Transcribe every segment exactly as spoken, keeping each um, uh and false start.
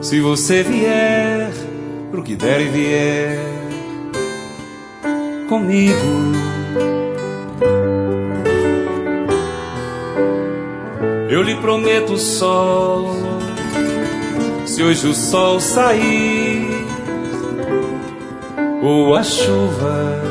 Se você vier, pro que der e vier comigo, eu lhe prometo o sol. Se hoje o sol sair ou a chuva,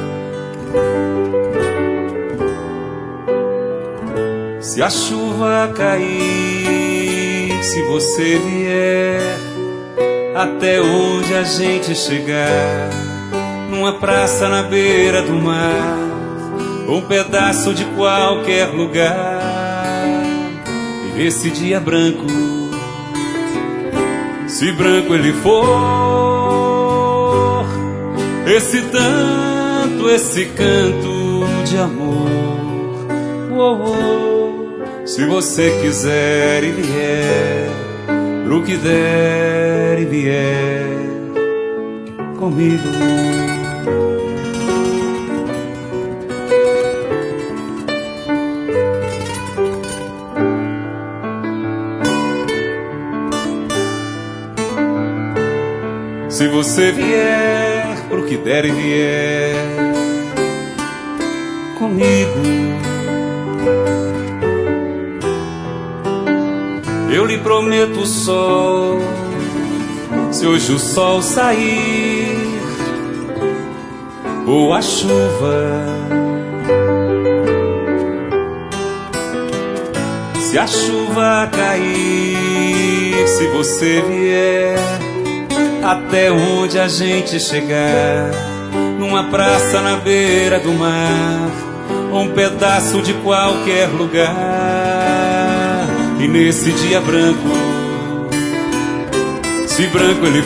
se a chuva cair, se você vier até onde a gente chegar, numa praça na beira do mar, ou um pedaço de qualquer lugar, e nesse dia branco, se branco ele for, esse tanto, esse canto de amor, oh, oh, se você quiser e vier, pro que der e vier comigo. Se você vier, pro que der e vier comigo, eu lhe prometo o sol. Se hoje o sol sair ou a chuva, se a chuva cair, se você vier até onde a gente chegar, numa praça na beira do mar, ou um pedaço de qualquer lugar, e nesse dia branco, se branco ele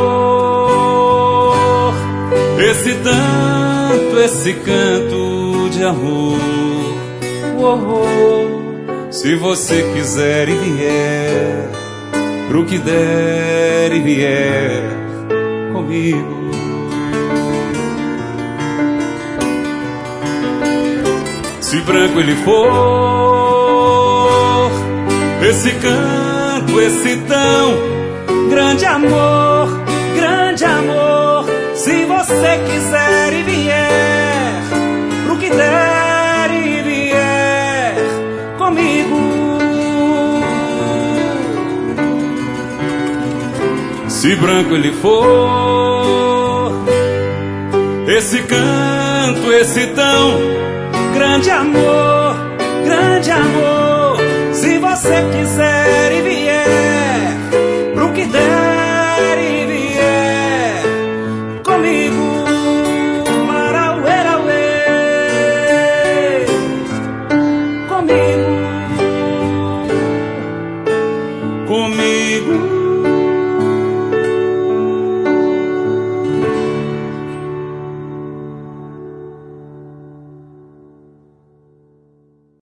for, esse tanto, esse canto de amor, oh, oh, se você quiser e vier, pro que der e vier comigo. Se branco ele for, esse canto, esse tão grande amor, grande amor, se você quiser e vier, pro que der e vier comigo. Se branco ele for, esse canto, esse tão grande amor, grande amor, se você quiser